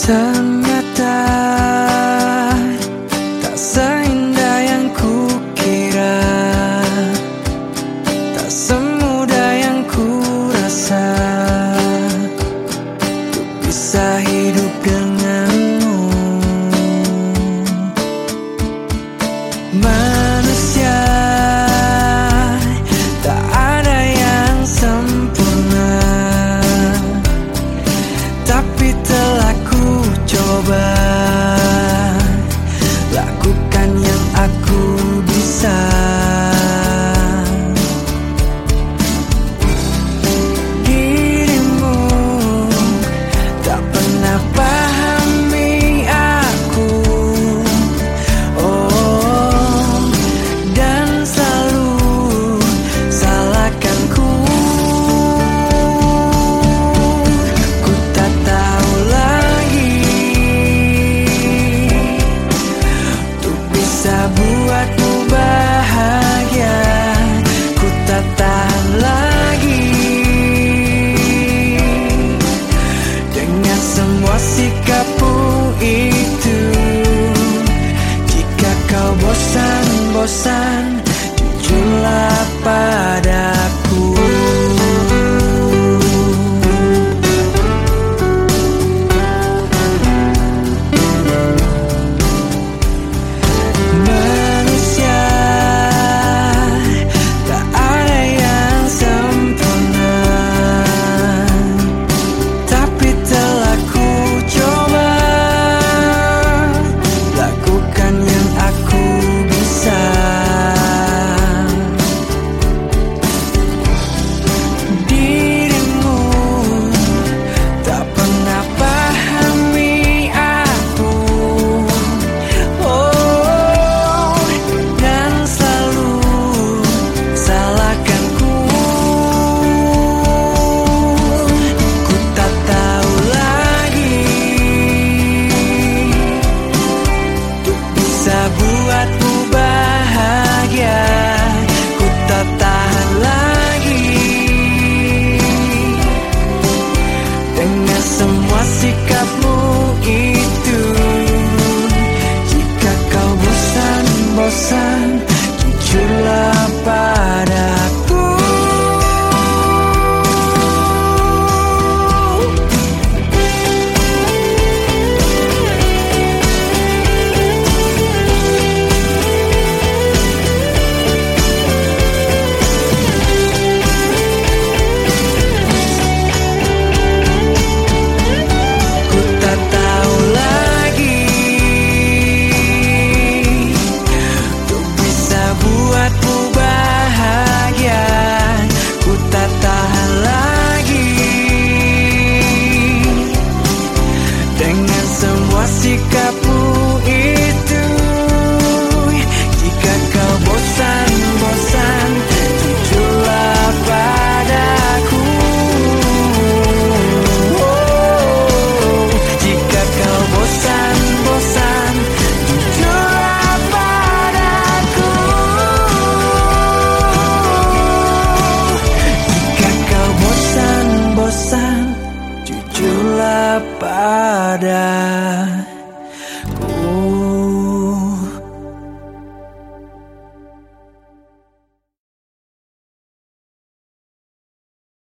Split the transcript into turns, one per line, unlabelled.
Ternyata tak seindah yang kukira, tak semudah yang kurasa untuk bisa hidup denganmu. Manusia tak ada yang sempurna, tapi telah ku coba lakukan yang aku bisa. Dirimu tak pernah pahami aku, oh, dan selalu salahkan ku. Ku tak tahu lagi untuk bisa buatmu bahagia. Ku tak tahan lagi dengan semua sikapmu itu. Jika kau bosan